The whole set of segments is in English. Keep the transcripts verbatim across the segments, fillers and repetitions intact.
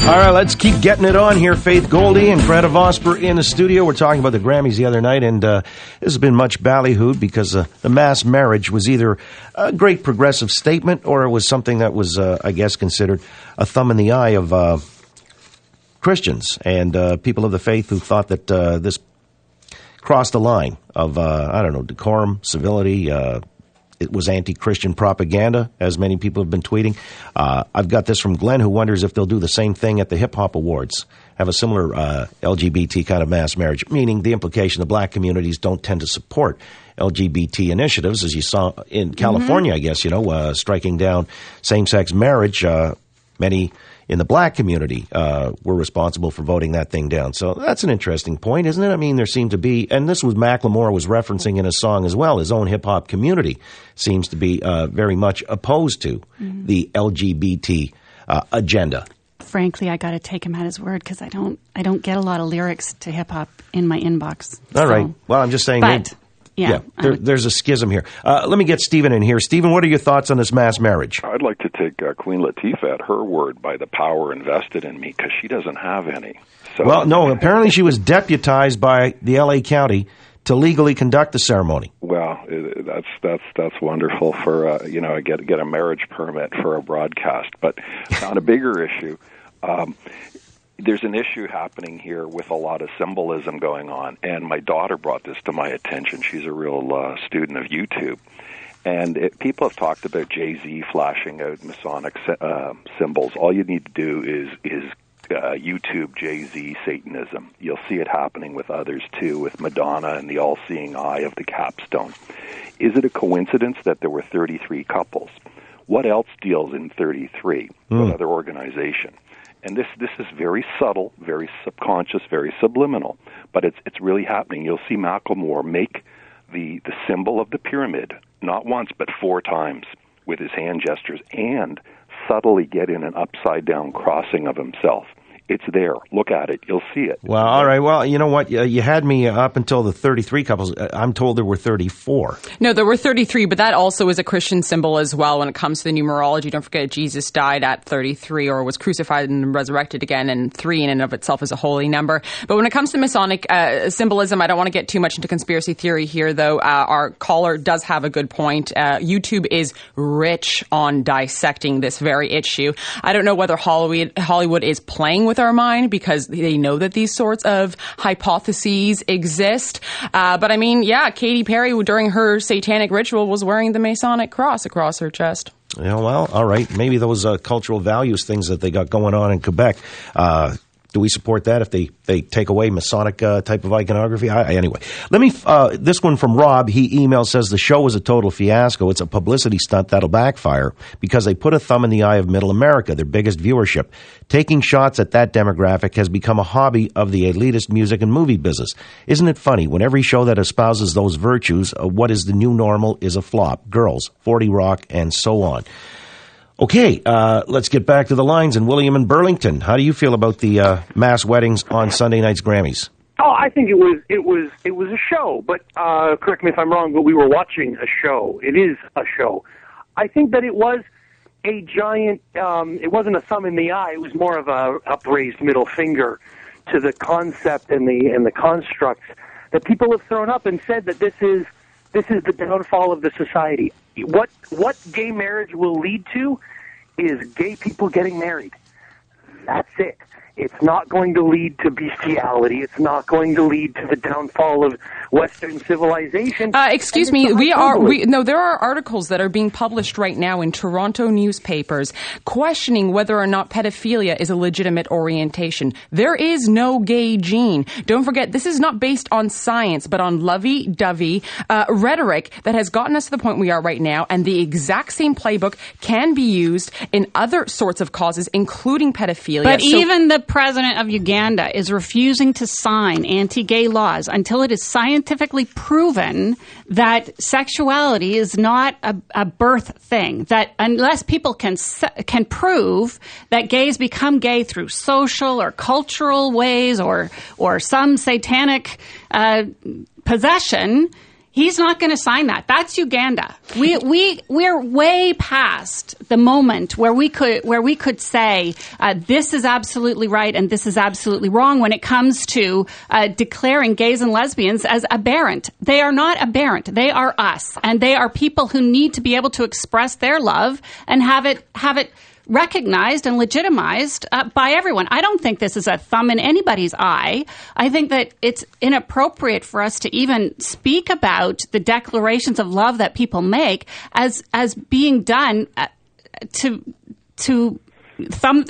All right, let's keep getting it on here. Faith Goldie and Greta Vosper in the studio. We're talking about the Grammys the other night, and uh, this has been much ballyhooed because uh, the mass marriage was either a great progressive statement or it was something that was, uh, I guess, considered a thumb in the eye of uh, Christians and uh, people of the faith who thought that uh, this crossed the line of, uh, I don't know, decorum, civility. Uh, it was anti-Christian propaganda, as many people have been tweeting. Uh, I've got this from Glenn, who wonders if they'll do the same thing at the Hip Hop Awards, have a similar uh, L G B T kind of mass marriage, meaning the implication the black communities don't tend to support L G B T initiatives, as you saw in California, mm-hmm. I guess, you know, uh, striking down same-sex marriage. Uh, many in the black community uh, were responsible for voting that thing down. So that's an interesting point, isn't it? I mean, there seemed to be, and this was Macklemore was referencing in his song as well, his own hip-hop community seems to be uh, very much opposed to mm-hmm. the L G B T uh, agenda. Frankly, I got to take him at his word because I don't, I don't get a lot of lyrics to hip-hop in my inbox. All so. right. Well, I'm just saying. But, Yeah, yeah there, there's a schism here. Uh, let me get Stephen in here. Stephen, what are your thoughts on this mass marriage? I'd like to take uh, Queen Latifah at her word by the power invested in me, because she doesn't have any. So. Well, no, apparently she was deputized by the L A County to legally conduct the ceremony. Well, it, that's that's that's wonderful for uh, you know get get a marriage permit for a broadcast. But on a bigger issue. Um, There's an issue happening here with a lot of symbolism going on, and my daughter brought this to my attention. She's a real uh, student of YouTube, and it, people have talked about Jay-Z flashing out Masonic uh, symbols. All you need to do is is uh, YouTube Jay-Z Satanism. You'll see it happening with others too, with Madonna and the all-seeing eye of the capstone. Is it a coincidence that there were thirty-three couples? What else deals in thirty-three? Mm. What other organization? And this, this is very subtle, very subconscious, very subliminal, but it's it's really happening. You'll see Macklemore make the, the symbol of the pyramid, not once, but four times with his hand gestures, and subtly get in an upside-down crossing of himself. It's there. Look at it. You'll see it. Well, all right. Well, you know what? You had me up until the thirty-three couples. I'm told there were thirty-four. No, there were thirty-three, but that also is a Christian symbol as well when it comes to the numerology. Don't forget Jesus died at thirty-three or was crucified and resurrected again, and three in and of itself is a holy number. But when it comes to Masonic uh, symbolism, I don't want to get too much into conspiracy theory here, though. Uh, our caller does have a good point. Uh, YouTube is rich on dissecting this very issue. I don't know whether Hollywood, Hollywood is playing with our mind because they know that these sorts of hypotheses exist. Uh, but I mean, yeah, Katy Perry during her satanic ritual was wearing the Masonic cross across her chest. Yeah, well, all right. Maybe those uh, cultural values things that they got going on in Quebec. Uh, do we support that if they, they take away Masonic uh, type of iconography? I, anyway, let me, uh, this one from Rob, he emails, says the show was a total fiasco. It's a publicity stunt that'll backfire because they put a thumb in the eye of middle America, their biggest viewership. Taking shots at that demographic has become a hobby of the elitist music and movie business. Isn't it funny? When every show that espouses those virtues, uh, what is the new normal is a flop. Girls, forty Rock, and so on. Okay, uh, let's get back to the lines. And William in Burlington, how do you feel about the uh, mass weddings on Sunday night's Grammys? Oh, I think it was it was it was a show. But uh, correct me if I'm wrong. But we were watching a show. It is a show. I think that it was a giant. Um, it wasn't a thumb in the eye. It was more of a upraised middle finger to the concept and the and the constructs that people have thrown up and said that this is this is the downfall of the society. What what gay marriage will lead to is gay people getting married. That's it. It's not going to lead to bestiality. It's not going to lead to the downfall of Western civilization. Uh, excuse me, we are we no. There are articles that are being published right now in Toronto newspapers questioning whether or not pedophilia is a legitimate orientation. There is no gay gene. Don't forget, this is not based on science, but on lovey-dovey uh, rhetoric that has gotten us to the point we are right now. And the exact same playbook can be used in other sorts of causes, including pedophilia. But so, even the president of Uganda is refusing to sign anti-gay laws until it is scientifically proven that sexuality is not a, a birth thing. That unless people can can prove that gays become gay through social or cultural ways or or some satanic uh, possession, He's not going to sign that. That's Uganda. We we we're way past the moment where we could where we could say uh, this is absolutely right and this is absolutely wrong when it comes to uh, declaring gays and lesbians as aberrant. They are not aberrant. They are us, and they are people who need to be able to express their love and have it have it. recognized and legitimized uh, by everyone. I don't think this is a thumb in anybody's eye. I think that it's inappropriate for us to even speak about the declarations of love that people make as as being done uh, to to thumb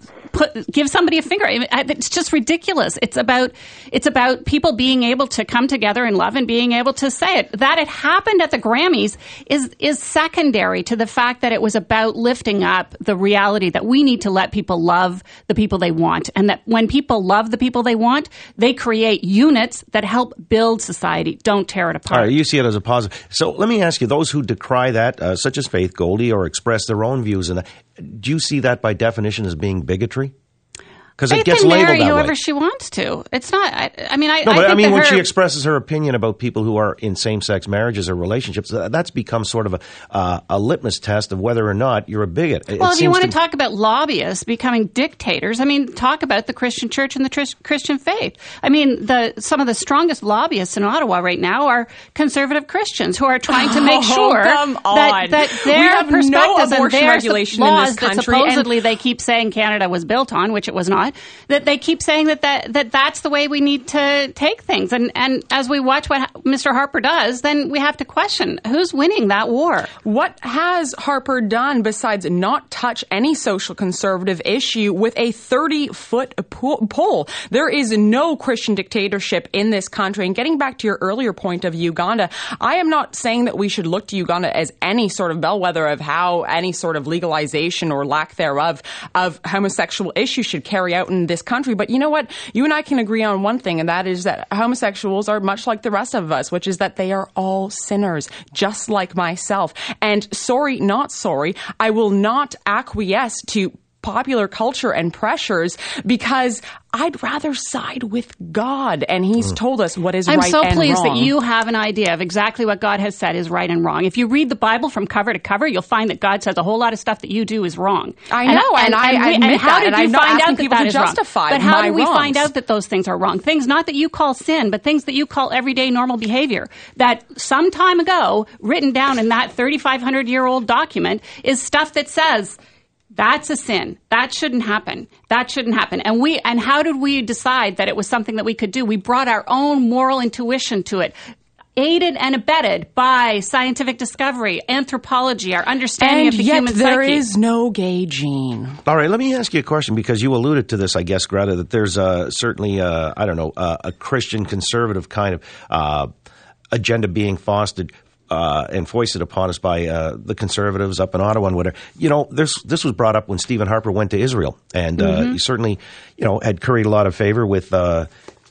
put give somebody a finger. It's just ridiculous. It's about it's about people being able to come together in love and being able to say it. That it happened at the Grammys is is secondary to the fact that it was about lifting up the reality that we need to let people love the people they want, and that when people love the people they want, they create units that help build society. Don't tear it apart. All right, you see it as a positive. So let me ask you: those who decry that, uh, such as Faith Goldy, or express their own views, in that, do you see that by definition as being bigotry? Because it gets can labeled marry that whoever way. she wants to. It's not. I, I mean, I. No, I, but think I mean, that when her, she expresses her opinion about people who are in same-sex marriages or relationships, that's become sort of a, uh, a litmus test of whether or not you're a bigot. It well, if you want to, to talk about lobbyists becoming dictators, I mean, talk about the Christian church and the tr- Christian faith. I mean, the some of the strongest lobbyists in Ottawa right now are conservative Christians who are trying to make Oh, sure come that, on. that We their have no perspectives and abortion their regulation in laws this that country, and- supposedly they keep saying Canada was built on, which it was not, that they keep saying that that that that's the way we need to take things. And and as we watch what Mister Harper does, then we have to question who's winning that war. What has Harper done besides not touch any social conservative issue with a thirty-foot pole? There is no Christian dictatorship in this country. And getting back to your earlier point of Uganda, I am not saying that we should look to Uganda as any sort of bellwether of how any sort of legalization or lack thereof of homosexual issues should carry out in this country. But you know what? You and I can agree on one thing, and that is that homosexuals are much like the rest of us, which is that they are all sinners, just like myself. And sorry, not sorry, I will not acquiesce to popular culture and pressures because I'd rather side with God, and He's mm. told us what is I'm right so and pleased wrong. that you have an idea of exactly what God has said is right and wrong. If you read the Bible from cover to cover, you'll find that God says a whole lot of stuff that you do is wrong. I know, and, and, and I and, admit and how that, did and you I'm not find asking out that people that to is justify wrong? But how my did we wrongs. find out that those things are wrong? Things not that you call sin, but things that you call everyday normal behavior. That some time ago, written down in that thirty-five hundred year old document, is stuff that says, that's a sin. That shouldn't happen. That shouldn't happen. And we, and how did we decide that it was something that we could do? We brought our own moral intuition to it, aided and abetted by scientific discovery, anthropology, our understanding and of the yet human there psyche. is no gay gene. All right, let me ask you a question, because you alluded to this, I guess, Greta, that there's uh, certainly, uh, I don't know, uh, a Christian conservative kind of uh, agenda being fostered Uh, and foisted upon us by uh, the conservatives up in Ottawa and whatever. You know, this this was brought up when Stephen Harper went to Israel, and uh, Mm-hmm. he certainly, you know, had curried a lot of favor with, uh,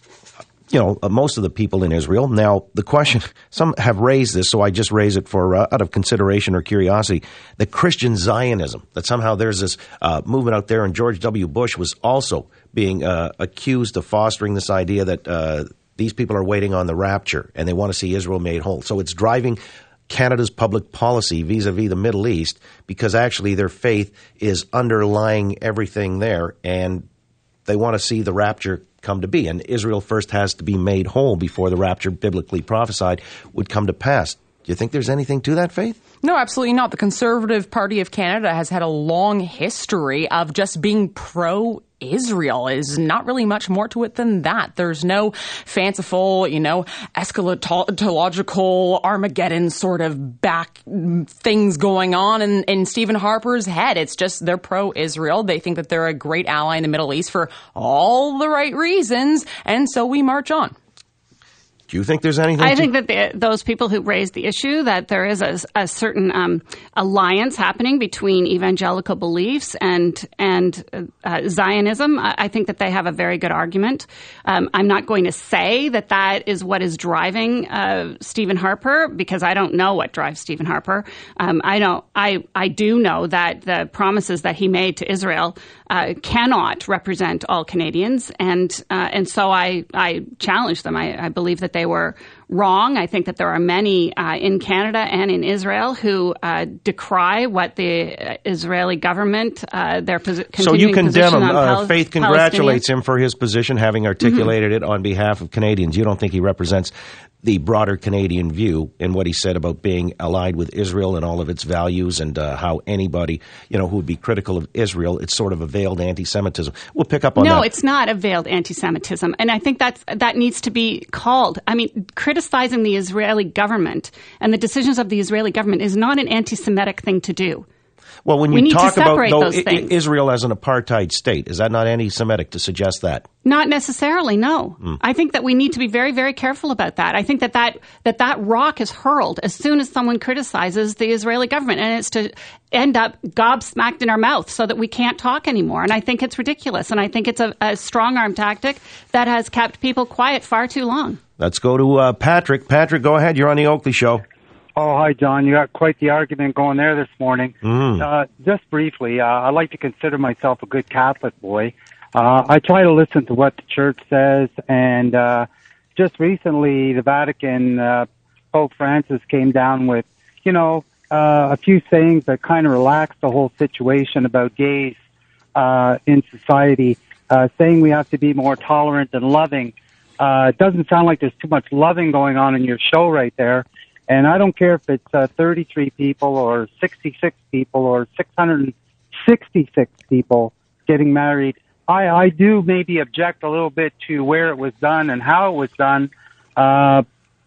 you know, uh, most of the people in Israel. Now, the question, some have raised this, so I just raise it for uh, out of consideration or curiosity, the Christian Zionism, that somehow there's this uh, movement out there, and George W. Bush was also being uh, accused of fostering this idea that uh, these people are waiting on the rapture and they want to see Israel made whole. So it's driving Canada's public policy vis-a-vis the Middle East, because actually their faith is underlying everything there, and they want to see the rapture come to be. And Israel first has to be made whole before the rapture, biblically prophesied, would come to pass. Do you think there's anything to that, Faith? No, absolutely not. The Conservative Party of Canada has had a long history of just being pro-Israel. Is not really much more to it than that. There's no fanciful, you know, eschatological Armageddon sort of back things going on in, in Stephen Harper's head. It's just they're pro-Israel. They think that they're a great ally in the Middle East for all the right reasons, and so we march on. Do you think there's anything? I to- think that the, those people who raised the issue, that there is a, a certain um, alliance happening between evangelical beliefs and and uh, Zionism. I, I think that they have a very good argument. Um, I'm not going to say that that is what is driving uh, Stephen Harper, because I don't know what drives Stephen Harper. Um, I don't. I I do know that the promises that he made to Israel uh, cannot represent all Canadians, and uh, and so I I challenge them. I, I believe that they were wrong. I think that there are many uh, in Canada and in Israel who uh, decry what the Israeli government, uh, their posi- continuing So you condemn position him. on Uh, Pal- Faith congratulates him for his position, having articulated mm-hmm. it on behalf of Canadians. You don't think he represents the broader Canadian view in what he said about being allied with Israel and all of its values, and uh, how anybody, you know, who would be critical of Israel, it's sort of a veiled anti-Semitism. We'll pick up on no, that. No, it's not a veiled anti-Semitism. And I think that's, that needs to be called. I mean, criticizing the Israeli government and the decisions of the Israeli government is not an anti-Semitic thing to do. Well, when we you need talk to about separate though, those I- things. Israel as an apartheid state, is that not anti-Semitic to suggest that? Not necessarily, no. Mm. I think that we need to be very, very careful about that. I think that that, that that rock is hurled as soon as someone criticizes the Israeli government, and it's to end up gobsmacked in our mouth so that we can't talk anymore. And I think it's ridiculous, and I think it's a, a strong-arm tactic that has kept people quiet far too long. Let's go to uh, Patrick. Patrick, go ahead. You're on the Oakley Show. Oh, hi, John. You got quite the argument going there this morning. Mm. Uh, just briefly, uh, I like to consider myself a good Catholic boy. Uh, I try to listen to what the church says, and uh, just recently, the Vatican, uh, Pope Francis came down with, you know, uh, a few sayings that kind of relaxed the whole situation about gays uh, in society, uh, saying we have to be more tolerant and loving. Uh, it doesn't sound like there's too much loving going on in your show right there. And I don't care if it's uh, thirty-three people or sixty-six people or six hundred sixty-six people getting married. I, I do maybe object a little bit to where it was done and how it was done. Uh,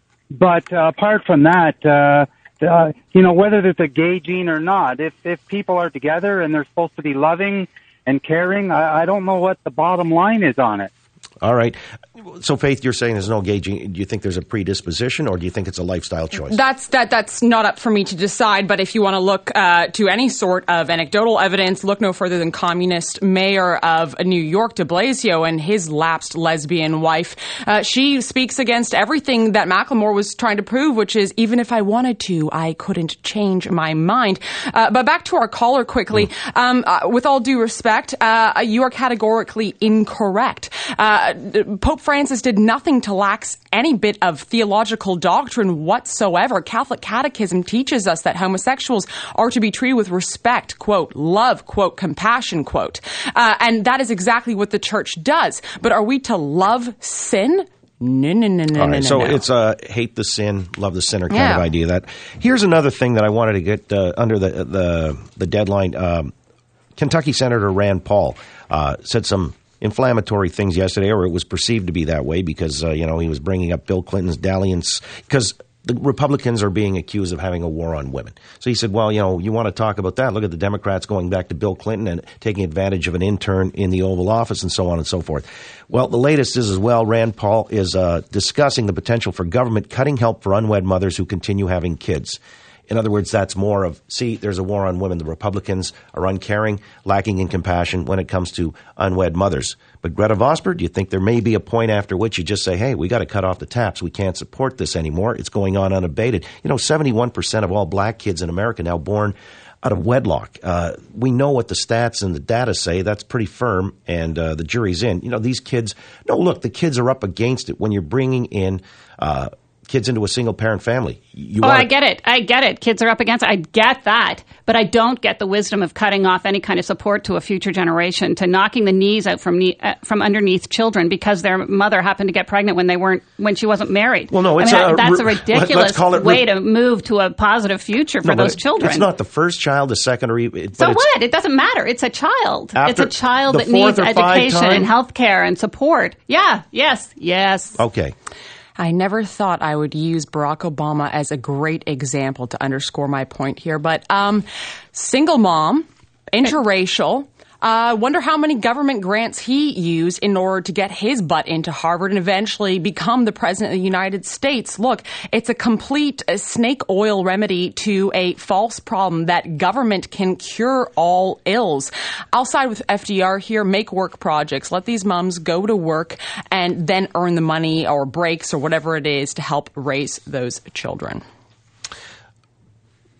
but uh, apart from that, uh, uh, you know, whether there's a gay gene or not, if, if people are together and they're supposed to be loving and caring, I, I don't know what the bottom line is on it. All right. So, Faith, you're saying there's no gay gene. Do you think there's a predisposition, or do you think it's a lifestyle choice? That's that. That's not up for me to decide. But if you want to look uh, to any sort of anecdotal evidence, look no further than communist mayor of New York, de Blasio, and his lapsed lesbian wife. Uh, she speaks against everything that Macklemore was trying to prove, which is even if I wanted to, I couldn't change my mind. Uh, but back to our caller quickly. Mm. Um, uh, with all due respect, uh, you are categorically incorrect. Uh, Pope Francis did nothing to lax any bit of theological doctrine whatsoever. Catholic Catechism teaches us that homosexuals are to be treated with respect, quote, love, quote, compassion, quote. Uh, and that is exactly what the church does. But are we to love sin? No, no, no, no, All right, no, so no. it's a hate the sin, love the sinner kind Yeah. of idea. That here's another thing that I wanted to get uh, under the the the deadline. Um, Kentucky Senator Rand Paul uh, said some inflammatory things yesterday, or it was perceived to be that way, because uh, you know he was bringing up Bill Clinton's dalliance, because the Republicans are being accused of having a war on women. So he said, well, you know, you want to talk about that? Look at the Democrats going back to Bill Clinton and taking advantage of an intern in the Oval Office and so on and so forth. Well, the latest is as well, Rand Paul is uh, discussing the potential for government cutting help for unwed mothers who continue having kids. In other words, that's more of, see, there's a war on women. The Republicans are uncaring, lacking in compassion when it comes to unwed mothers. But Greta Vosper, do you think there may be a point after which you just say, hey, we got to cut off the taps. We can't support this anymore. It's going on unabated. You know, seventy-one percent of all black kids in America now born out of wedlock. Uh, we know what the stats and the data say. That's pretty firm, and uh, the jury's in. You know, these kids, no, look, the kids are up against it when you're bringing in uh kids into a single-parent family. You oh, wanna- I get it. I get it. Kids are up against it. I get that. But I don't get the wisdom of cutting off any kind of support to a future generation, to knocking the knees out from ne- uh, from underneath children because their mother happened to get pregnant when they weren't when she wasn't married. Well, no, it's I mean, a- that's a re- ridiculous let's call it re- way to move to a positive future for No, but those it- children. It's not the first child, the second, or even. But So it's, what? It doesn't matter. It's a child. After it's a child the that needs fourth or five education time- and health care and support. Yeah. Yes. Yes. Okay. I never thought I would use Barack Obama as a great example to underscore my point here, but um, single mom, interracial. I uh, wonder how many government grants he used in order to get his butt into Harvard and eventually become the president of the United States. Look, it's a complete uh, snake oil remedy to a false problem that government can cure all ills. I'll side with F D R here. Make work projects. Let these moms go to work and then earn the money or breaks or whatever it is to help raise those children.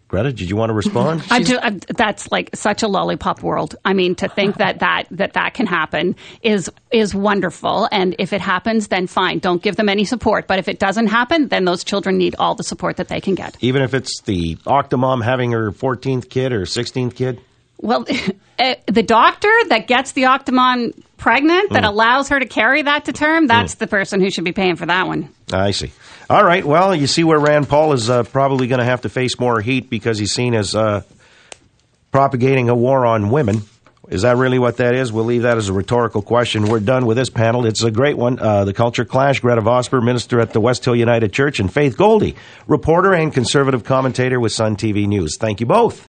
Greta, did you want to respond? I do, I, that's like such a lollipop world. I mean, to think that that, that that can happen is is wonderful. And if it happens, then fine. Don't give them any support. But if it doesn't happen, then those children need all the support that they can get. Even if it's the Octomom having her fourteenth kid or sixteenth kid? Well, the doctor that gets the Octomom pregnant, that mm. allows her to carry that to term, that's mm. the person who should be paying for that one. I see. All right. Well, you see where Rand Paul is uh, probably going to have to face more heat because he's seen as uh, propagating a war on women. Is that really what that is? We'll leave that as a rhetorical question. We're done with this panel. It's a great one. Uh, the Culture Clash, Greta Vosper, minister at the West Hill United Church, and Faith Goldy, reporter and conservative commentator with Sun T V News. Thank you both.